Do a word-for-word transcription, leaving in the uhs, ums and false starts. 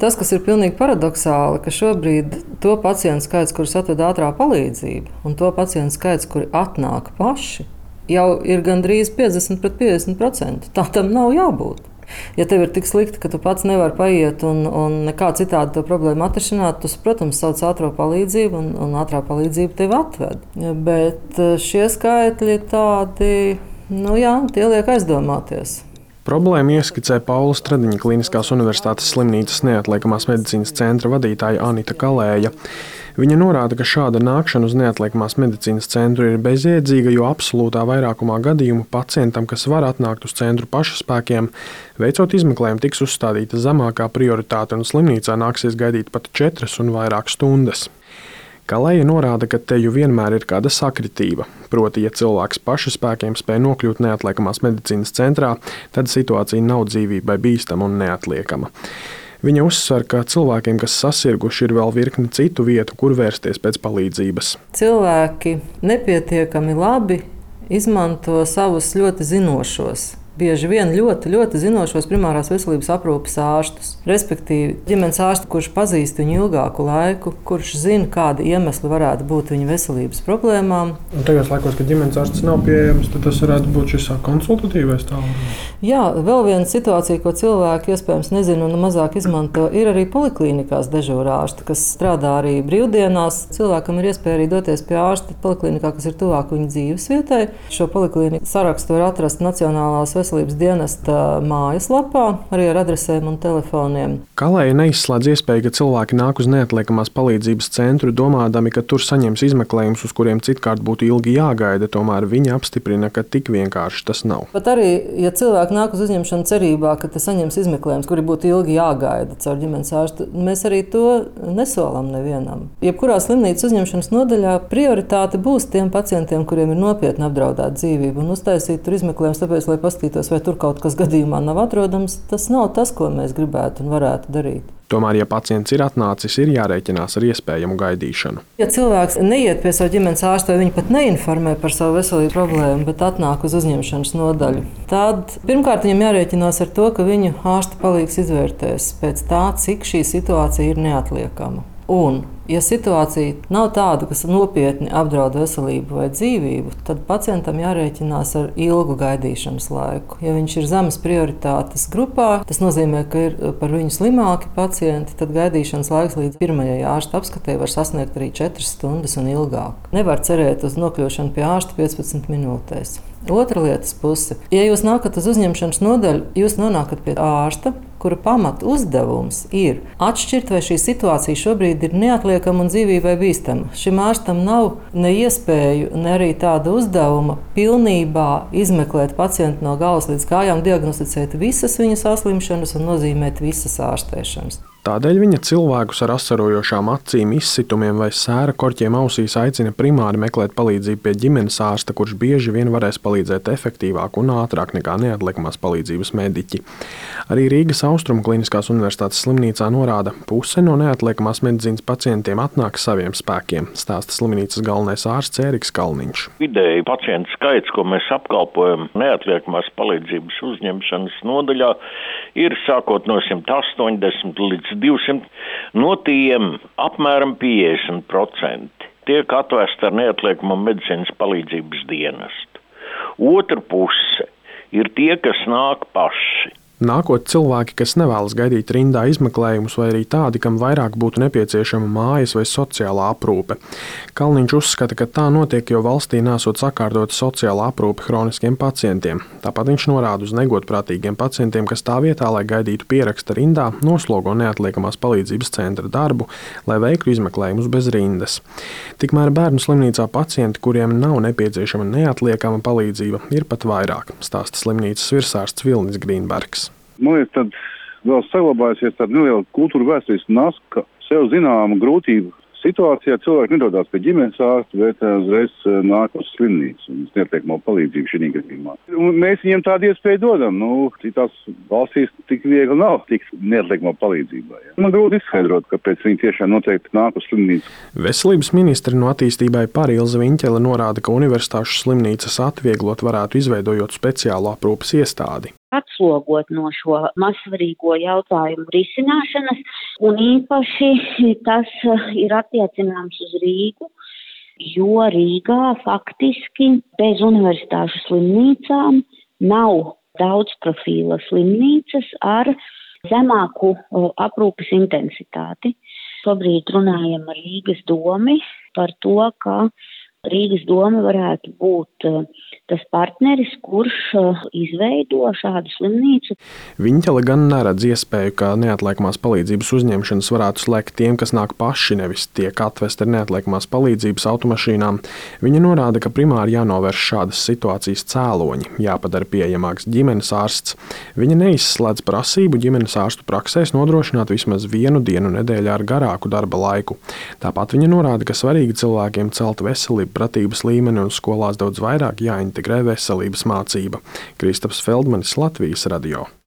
Tas, kas ir pilnīgi paradoxāli, ka šobrīd to pacientu skaits, kurus atved ātrā palīdzība, un to pacientu skaits, kuri atnāk paši, jau ir gandrīz piecdesmit pret piecdesmit procenti. Tā tam nav jābūt. Ja tev ir tik slikti, ka tu pats nevari paiet un, un nekā citādi to problēmu atrisināt, tu, protams, sauc ātrā palīdzību un, un ātrā palīdzība tevi atved. Bet šie skaitļi tādi, nu jā, tie liek aizdomāties. Problēmu ieskicē Paula Stradiņa Kliniskās universitātes slimnīcas neatliekamās medicīnas centra vadītāja Anita Kalēja. Viņa norāda, ka šāda nākšana uz neatliekamās medicīnas centru ir bezjēdzīga, jo absolūtā vairākumā gadījumu pacientam, kas var atnākt uz centru pašspēkiem, veicot izmeklējumu, tiks uzstādīta zemākā prioritāte un slimnīcā nāksies gaidīt pat četras un vairāk stundas. Kalēja norāda, ka te jau vienmēr ir kāda sakritība. Proti, ja cilvēks pašspēkiem spēj nokļūt neatliekamās medicīnas centrā, tad situācija nav dzīvībai bīstama un neatliekama. Viņa uzsver, ka cilvēkiem, kas sasirguši, ir vēl virkni citu vietu, kur vērsties pēc palīdzības. Cilvēki nepietiekami labi izmanto savus ļoti zinošos, bieži vien ļoti, ļoti zinošos primārās veselības aprūpes ārstus. Respektīvi, ģimenes ārstu, kurš pazīst viņu ilgāku laiku, kurš zina, kādi iemesli varētu būt viņa veselības problēmām. Un tajos laikos, kad ģimenes ārsts nav pieejams, tad tas varētu būt šis konsultatīvais tālrunis. Jā, vēl viena situācija, ko cilvēki iespējams nezina un mazāk izmanto, ir arī poliklinikās dežūra ārsti, kas strādā arī brīvdienās. Cilvēkam ir iespēja arī doties pie ārsta poliklinikā, kas ir tuvāk viņa dzīves vietai. Šo polikliniku sarakstu var atrast Nacionālās veselības dienesta mājaslapā, arī ar adresēm un telefoniem. Kalēja neizslēdz iespēju, ka cilvēki nāk uz neatliekamās palīdzības centru, domādami, ka tur saņems izmeklējumus, uz kuriem citkārt būtu ilgi jāgaida, tomēr viņi apstiprina, ka tik vienkārši tas nav. Pat arī, ja cilvēki nāk uz uzņemšanu cerībā, ka te saņems izmeklējumus, kuri būtu ilgi jāgaida caur ģimenes ārstu, mēs arī to nesolam nevienam. Jebkurā slimnīcas uzņemšanas nodaļā prioritāte būs tiem pacientiem, kuriem ir nopietni apdraudēta dzīvība, un uztaisīt tur izmeklējumus, tāpēc, lai paskatītos, vai tur kaut kas gadījumā nav atrodams, tas nav tas, ko mēs gribētu un varētu darīt. Tomēr, ja pacients ir atnācis, ir jārēķinās ar iespējamu gaidīšanu. Ja cilvēks neiet pie savu ģimenes ārstu, vai viņi pat neinformē par savu veselības problēmu, bet atnāk uz uzņemšanas nodaļu, tad pirmkārt viņam jārēķinās ar to, ka viņu ārsta palīgs izvērtēs pēc tā, cik šī situācija ir neatliekama. Un, ja situācija nav tāda, kas nopietni apdraud veselību vai dzīvību, tad pacientam jārēķinās ar ilgu gaidīšanas laiku. Ja viņš ir zemes prioritātes grupā, tas nozīmē, ka ir par viņu slimāki pacienti, tad gaidīšanas laiks līdz pirmajai ārsta apskatei var sasniegt arī četras stundas un ilgāk. Nevar cerēt uz nokļūšanu pie ārsta piecpadsmit minūtēs. Otra lietas puse. Ja jūs nākat uz uzņemšanas nodaļu, jūs nonākat pie ārsta, kura pamata uzdevums ir atšķirt, vai šī situācija šobrīd ir neatliekama un dzīvībai bīstama. Šim ārstam nav ne iespēju, ne arī tāda uzdevuma pilnībā izmeklēt pacientu no galvas līdz kājām, diagnosticēt visas viņa saslimšanas un nozīmēt visas ārstēšanas. Tādēļ viņa cilvēkus ar asarojošām acīm, izsitumiem vai sēra korķiem ausīs aicina primāri meklēt palīdzību pie ģimenes ārsta, kurš bieži vien varēs palīdzēt efektīvāk un ātrāk nekā neatliekamās palīdzības mediķi. Arī Rīgas Austrumu Kliniskās universitātes slimnīcā norāda, puse no neatliekamās medicīnas pacientiem atnāk saviem spēkiem, stāsta slimnīcas galvenais ārsts Ēriks Kalniņš. Vidēji pacientu skaits, ko mēs apkalpojam neatliekamās palīdzības uzņemšanas nodaļā, ir sākot no simt astoņdesmit līdz divsimt, no tiem apmēram piecdesmit procenti tiek atvesti ar neatliekamo medicīnas palīdzības dienestu. Otra puse ir tie, kas nāk paši. Nākot cilvēki, kas nevēlas gaidīt rindā izmeklējumus, vai arī tādi, kam vairāk būtu nepieciešama mājas vai sociālā aprūpe. Kalniņš uzskata, ka tā notiek, jo valstī nesot sakārtota sociālā aprūpe hroniskiem pacientiem. Tāpat viņš norāda uz negodprātīgiem pacientiem, kas tā vietā, lai gaidītu pieraksta rindā, noslogo neatliekamās palīdzības centra darbu, lai veiktu izmeklējumus bez rindas. Tikmēr bērnu slimnīcā pacienti, kuriem nav nepieciešama neatliekama palīdzība, ir pat vairāk, stāsta slimnīcas virsārsts Vilnis Grīnbergs. Man liekas, tad vēl saglabājusies tāda neliela kultūra vēsturiska naska, ka sev zināma grūtība situācijā cilvēki nedodas pie ģimenes ārsta, bet uzreiz nāk uz slimnīcu un neatliekamo palīdzību šī gadījumā. Un mēs viņiem tādu iespēju dodam. Nu, citās valstīs tik viegli nav tik neatliekamo palīdzībai. Ja. Man grūti izskaidrot, kāpēc viņi tiešām noteikti nāk uz slimnīcu. Veselības ministri no attīstībai par Ilze Viņķele norāda, ka universitāšu slimnīcas atvieglot varētu izveidojot speciālu aprūpes iestādi. Atslogot no šo mazsvarīgo jautājumu risināšanas Un īpaši tas ir attiecināms uz Rīgu, jo Rīgā faktiski bez universitāšu slimnīcām nav daudz profīla slimnīcas ar zemāku aprūpes intensitāti. Šobrīd runājam ar Rīgas domi par to, ka Rīgas doma varētu būt tas partneris, kurš izveido šādu slimnīcu. Viņķele gan neredz iespēju, ka neatliekamās palīdzības uzņemšanas varētu slēgt tiem, kas nāk paši, nevis tiek atvesti ar neatliekamās palīdzības automašīnām. Viņa norāda, ka primāri jānovērš šādas situācijas cēloņi, jāpadara pieejamāks ģimenes ārsts. Viņa neizslēdz prasību ģimenes ārstu praksēs nodrošināt vismaz vienu dienu nedēļā ar garāku darba laiku. Tāpat viņa norāda, ka svarīgi cilvēkiem celt veselību pratības līmeni un skolās daudz vairāk jāintegrē veselības mācība. Kristaps Feldmanis, Latvijas radio.